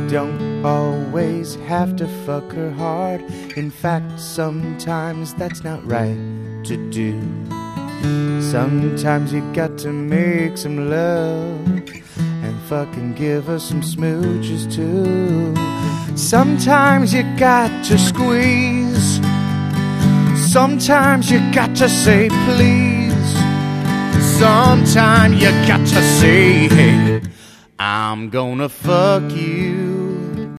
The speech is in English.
don't always have to fuck her hard. In fact, sometimes that's not right to do. Sometimes you got to make some love and fucking give her some smooches too. Sometimes you got to squeeze. Sometimes you got to say please. Sometimes you got to say, hey, I'm gonna fuck you